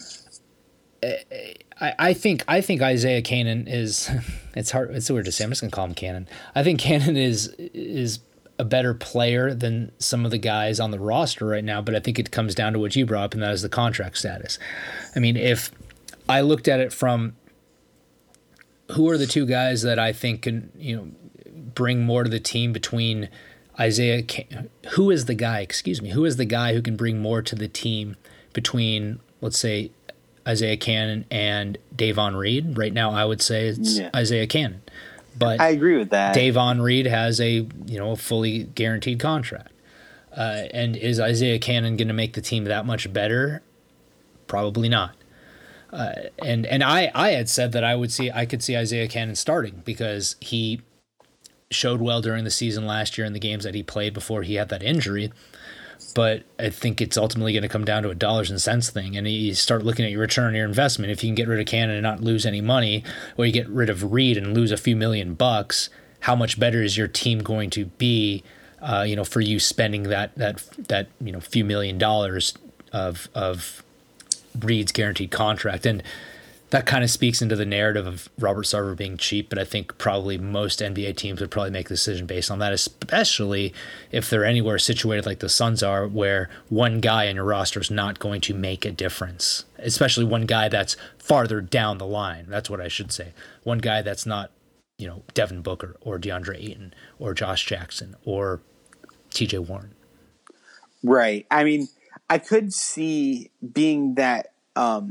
I, I think I think Isaiah Canaan is it's hard it's weird to say. I'm just gonna call him Cannon. I think Cannon is is a better player than some of the guys on the roster right now, but I think it comes down to what you brought up, and that is the contract status. I mean, if I looked at it from who are the two guys that I think can, you know, bring more to the team between Isaiah, who is the guy, excuse me, who is the guy who can bring more to the team between, let's say, Isaiah Cannon and Davon Reed? Right now, I would say it's yeah. Isaiah Cannon. But I agree with that. Davon Reed has a, you know, a fully guaranteed contract. Uh, and is Isaiah Cannon going to make the team that much better? Probably not. Uh, and and I, I had said that I would see I could see Isaiah Cannon starting because he showed well during the season last year in the games that he played before he had that injury. But I think it's ultimately going to come down to a dollars and cents thing. And you start looking at your return on your investment. If you can get rid of Cannon and not lose any money, or you get rid of Reed and lose a few million bucks, how much better is your team going to be? Uh, you know, for you spending that that that you know few million dollars of of Reed's guaranteed contract. And that kind of speaks into the narrative of Robert Sarver being cheap, but I think probably most N B A teams would probably make a decision based on that, especially if they're anywhere situated like the Suns are, where one guy on your roster is not going to make a difference, especially one guy that's farther down the line. That's what I should say. One guy that's not, you know, Devin Booker or DeAndre Ayton or Josh Jackson or T J Warren. Right. I mean, I could see being that um,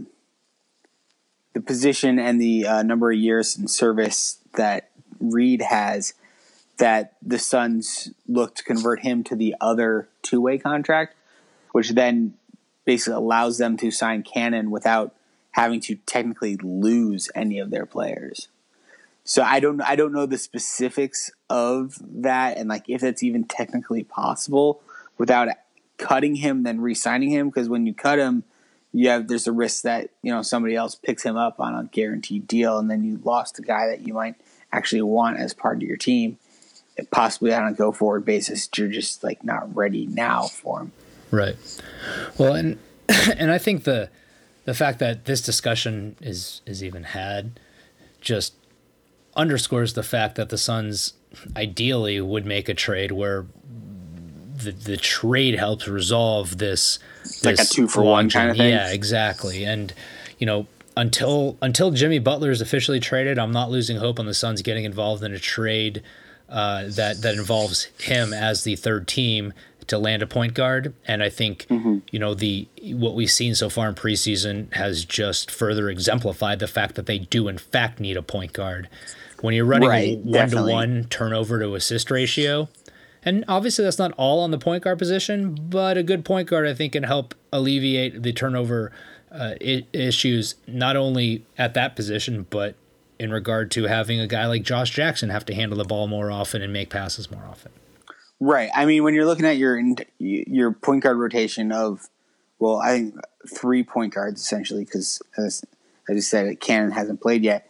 the position and the uh, number of years in service that Reed has, that the Suns look to convert him to the other two-way contract, which then basically allows them to sign Cannon without having to technically lose any of their players. So I don't I don't know the specifics of that and like if that's even technically possible without cutting him then re-signing him, because when you cut him, you have there's a risk that, you know, somebody else picks him up on a guaranteed deal, and then you lost a guy that you might actually want as part of your team. If possibly on a go forward basis, you're just like not ready now for him. Right. Well, and and I think the the fact that this discussion is is even had just underscores the fact that the Suns ideally would make a trade where the the trade helps resolve this, this like a two for one kind of thing. Yeah, exactly. And you know, until until Jimmy Butler is officially traded, I'm not losing hope on the Suns getting involved in a trade uh, that that involves him as the third team to land a point guard. And I think mm-hmm. you know the what we've seen so far in preseason has just further exemplified the fact that they do in fact need a point guard. When you're running right, a one to one turnover to assist ratio. And obviously that's not all on the point guard position, but a good point guard I think can help alleviate the turnover uh, I- issues, not only at that position, but in regard to having a guy like Josh Jackson have to handle the ball more often and make passes more often. Right. I mean, when you're looking at your your point guard rotation of, well, I think three point guards essentially, because as I just said, Cannon hasn't played yet,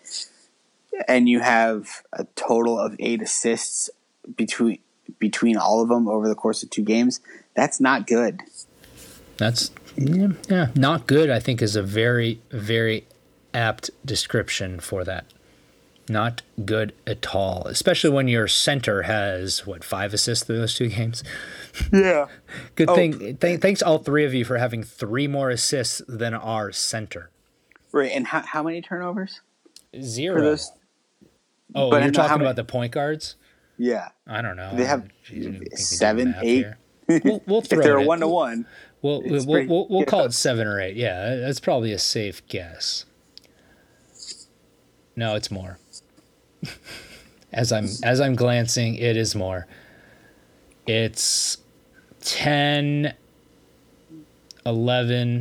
and you have a total of eight assists between between all of them over the course of two games, that's not good. That's yeah, yeah, not good, I think is a very, very apt description for that. Not good at all, especially when your center has, what, five assists through those two games? Yeah. Good oh. thing. Th- thanks, all three of you, for having three more assists than our center. Right, and how, how many turnovers? Zero. For those? Oh, but you're talking about the point guards? Yeah. I don't know. They have Jeez, seven, eight. We'll, we'll throw if they're it. one to one. We'll we'll, pretty, we'll, we'll call it seven or eight. Yeah, that's probably a safe guess. No, it's more. As I'm as I'm glancing, it is more. It's ten, eleven.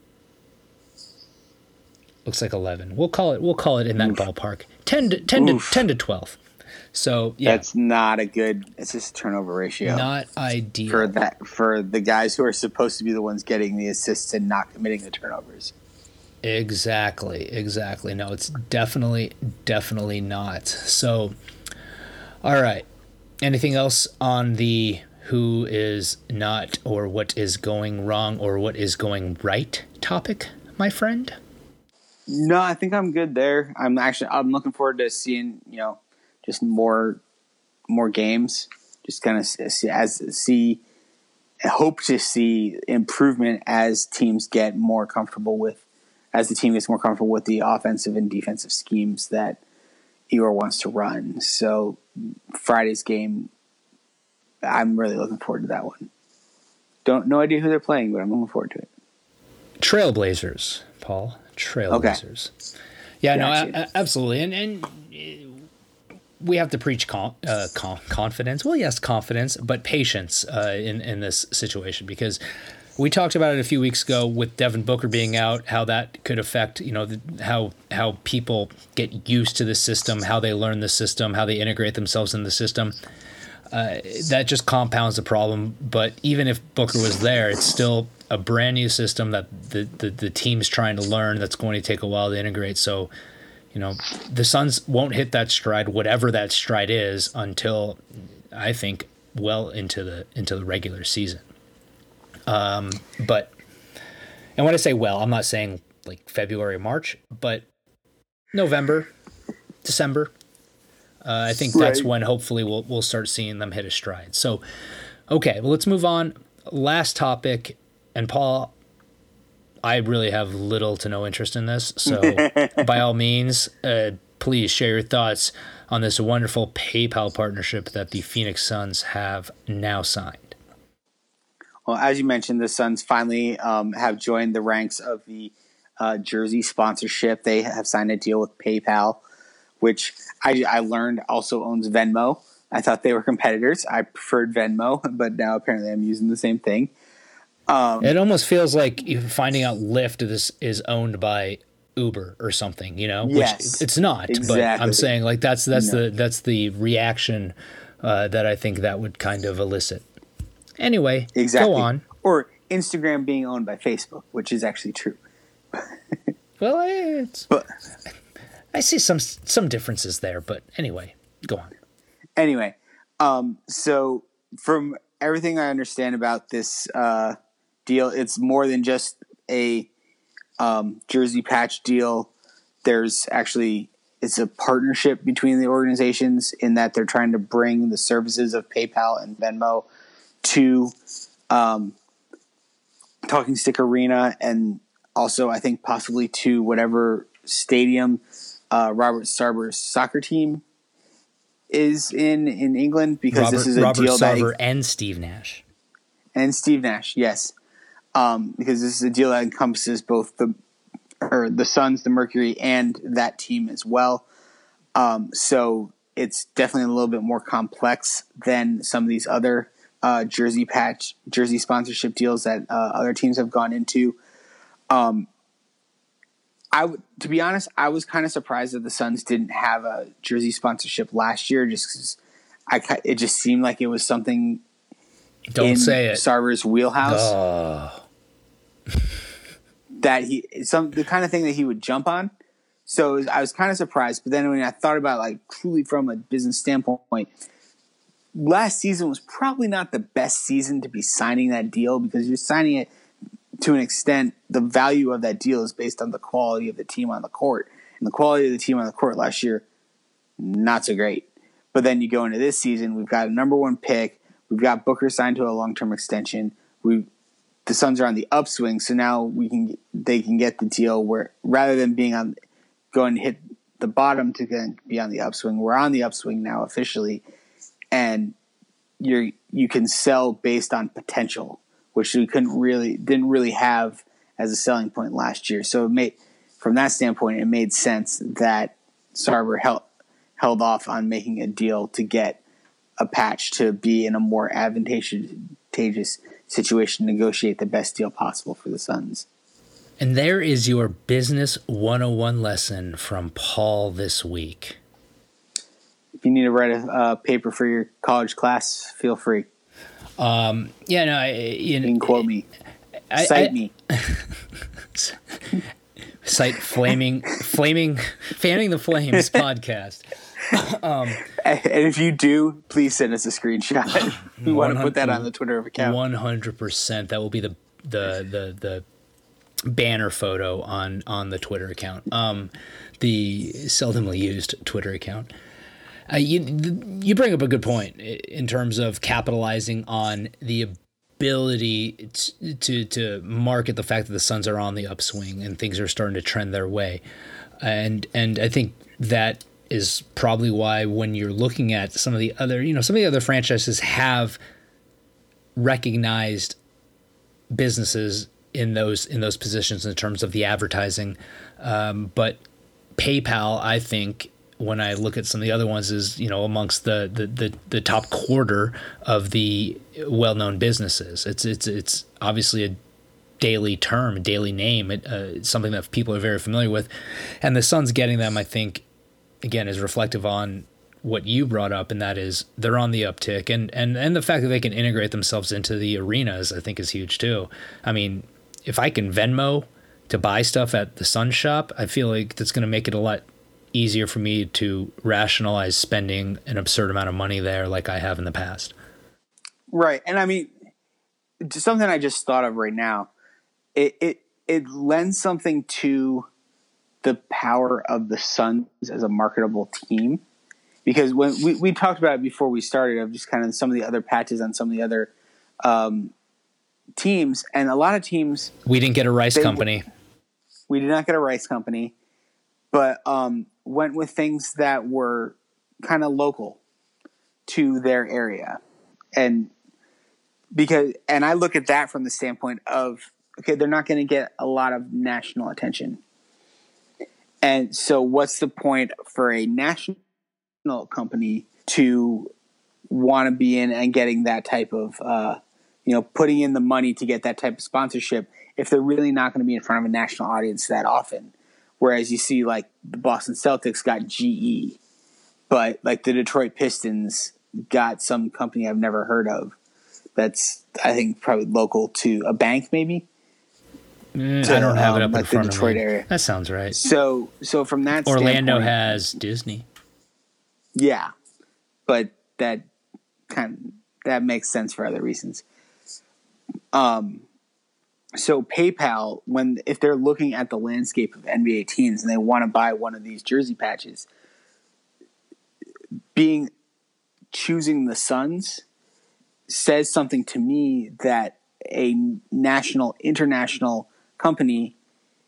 Looks like eleven. We'll call it we'll call it in that Oof. ballpark. ten to ten Oof. to ten to twelve. So, yeah. That's not a good assist turnover ratio. Not ideal. For that for the guys who are supposed to be the ones getting the assists and not committing the turnovers. Exactly, exactly. No, it's definitely, definitely not. So, all right. Anything else on the who is not or what is going wrong or what is going right topic, my friend? No, I think I'm good there. I'm actually I'm looking forward to seeing, you know, just more more games. Just kind of see, as see hope to see improvement as teams get more comfortable with as the team gets more comfortable with the offensive and defensive schemes that Igor wants to run. So Friday's game, I'm really looking forward to that one. Don't no idea who they're playing, but I'm looking forward to it. Trailblazers, Paul. Trailblazers. Okay. Yeah, gotcha. no, a- absolutely. And and we have to preach con- uh, con- confidence. Well, yes, confidence, but patience uh, in, in this situation, because we talked about it a few weeks ago with Devin Booker being out, how that could affect, you know, the, how how people get used to the system, how they learn the system, how they integrate themselves in the system. Uh, that just compounds the problem. But even if Booker was there, it's still a brand new system that the, the, the team's trying to learn that's going to take a while to integrate. So, you know, the Suns won't hit that stride, whatever that stride is, until I think well into the into the regular season. Um, but, and when I say well, I'm not saying like February, March, but November, December. Uh, I think that's right. when hopefully we'll we'll start seeing them hit a stride. So, okay, well, let's move on. Last topic, and Paul, I really have little to no interest in this, so by all means, uh, please share your thoughts on this wonderful PayPal partnership that the Phoenix Suns have now signed. Well, as you mentioned, the Suns finally um, have joined the ranks of the uh, jersey sponsorship. They have signed a deal with PayPal, which I, I learned also owns Venmo. I thought they were competitors. I preferred Venmo, but now apparently I'm using the same thing. Um, it almost feels like finding out Lyft is, is owned by Uber or something, you know? Yes, which it's not. Exactly. But I'm saying like that's that's no. the that's the reaction uh, that I think that would kind of elicit. Anyway, exactly. Go on. Or Instagram being owned by Facebook, which is actually true. Well, it's, but, I see some some differences there, but anyway, go on. Anyway, um, so from everything I understand about this uh, deal, it's more than just a um, jersey patch deal. There's actually it's a partnership between the organizations in that they're trying to bring the services of PayPal and Venmo to um, Talking Stick Arena, and also I think possibly to whatever stadium uh, Robert Sarver's soccer team is in in England, because Robert, this is a Robert deal Sarver that and Steve Nash and Steve Nash, yes, um, because this is a deal that encompasses both the or the Suns, the Mercury, and that team as well. Um, so it's definitely a little bit more complex than some of these other Uh, jersey patch, jersey sponsorship deals that uh, other teams have gone into. Um, I w- to be honest, I was kind of surprised that the Suns didn't have a jersey sponsorship last year, just because I it just seemed like it was something. Don't in say it. Sarver's wheelhouse. Oh. that he some the kind of thing that he would jump on. So it was, I was kind of surprised, but then when I thought about it, like truly from a business standpoint. Last season was probably not the best season to be signing that deal, because you're signing it to an extent. The value of that deal is based on the quality of the team on the court, and the quality of the team on the court last year not so great. But then you go into this season, we've got a number one pick. We've got Booker signed to a long-term extension. We the Suns are on the upswing, so now we can they can get the deal where rather than being on going to hit the bottom to be on the upswing, we're on the upswing now officially, and you're you can sell based on potential, which we couldn't really didn't really have as a selling point last year. So it made from that standpoint, it made sense that Sarver held held off on making a deal to get a patch to be in a more advantageous situation, negotiate the best deal possible for the Suns. And there is your Business one oh one lesson from Paul this week. If you need to write a uh, paper for your college class, feel free. Um, yeah, no, I, you, you can quote me. I, Cite I, me. Cite flaming, flaming, fanning the flames podcast. Um, and if you do, please send us a screenshot. We want to put that on the Twitter account. One hundred percent. That will be the the the the banner photo on on the Twitter account. Um, the seldomly used Twitter account. Uh, you you bring up a good point in terms of capitalizing on the ability to to market the fact that the Suns are on the upswing and things are starting to trend their way, and and I think that is probably why when you're looking at some of the other, you know, some of the other franchises have recognized businesses in those in those positions in terms of the advertising, um, but PayPal, I think, when I look at some of the other ones, is, you know, amongst the the, the, the top quarter of the well-known businesses. It's it's it's obviously a daily term, a daily name, it, uh, it's something that people are very familiar with, and the Suns getting them, I think, again, is reflective on what you brought up, and that is they're on the uptick, and and and the fact that they can integrate themselves into the arenas, I think, is huge too. I mean, if I can Venmo to buy stuff at the Sun shop, I feel like that's going to make it a lot easier for me to rationalize spending an absurd amount of money there like I have in the past. Right. And I mean, something I just thought of right now, it it, it lends something to the power of the Suns as a marketable team. Because when we, we talked about it before we started, of just kind of some of the other patches on some of the other um, teams, and a lot of teams... We didn't get a rice they, company. We did not get a rice company, but um, went with things that were kind of local to their area. And because, and I look at that from the standpoint of, okay, they're not going to get a lot of national attention. And so what's the point for a national company to want to be in and getting that type of, uh, you know, putting in the money to get that type of sponsorship if they're really not going to be in front of a national audience that often? Whereas you see, like, the Boston Celtics got G E, but, like, the Detroit Pistons got some company I've never heard of that's, I think, probably local to a bank, maybe? Mm, to, I don't have um, it up like in front the Detroit of me. Area. That sounds right. So, so from that Orlando has Disney. Yeah, but that kind of, that makes sense for other reasons. Um, so PayPal, when if they're looking at the landscape of N B A teams and they want to buy one of these jersey patches, being choosing the Suns says something to me that a national, international company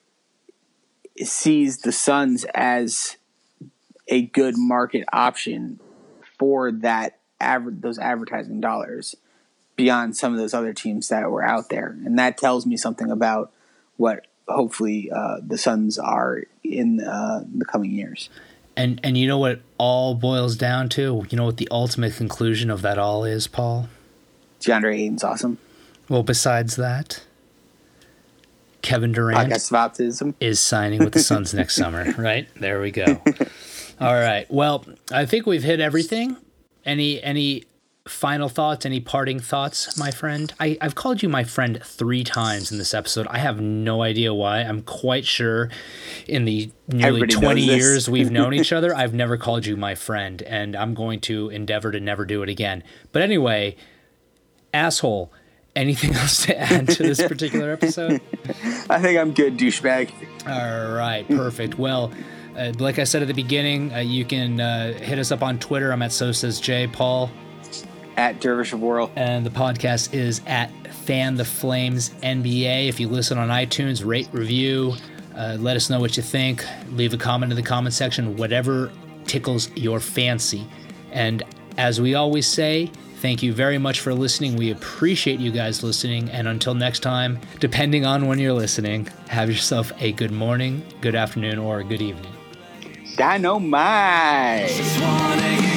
sees the Suns as a good market option for that aver- those advertising dollars beyond some of those other teams that were out there. And that tells me something about what hopefully uh, the Suns are in uh, the coming years. And and you know what it all boils down to? You know what the ultimate conclusion of that all is, Paul? DeAndre Ayton's awesome. Well, besides that, Kevin Durant is signing with the Suns next summer, right? There we go. All right. Well, I think we've hit everything. Any any final thoughts, any parting thoughts, my friend? I, I've called you my friend three times in this episode. I have no idea why. I'm quite sure in the nearly Everybody twenty years we've known each other, I've never called you my friend, and I'm going to endeavor to never do it again. But anyway, asshole, anything else to add to this particular episode? I think I'm good, douchebag. All right, perfect. Well, Uh, like I said at the beginning, uh, you can uh, hit us up on Twitter. I'm at So Says Jay. Paul? At Dervish of World. And the podcast is at Fan the Flames N B A. If you listen on iTunes, rate, review, uh, let us know what you think. Leave a comment in the comment section, whatever tickles your fancy. And as we always say, thank you very much for listening. We appreciate you guys listening. And until next time, depending on when you're listening, have yourself a good morning, good afternoon, or a good evening. Dynamite!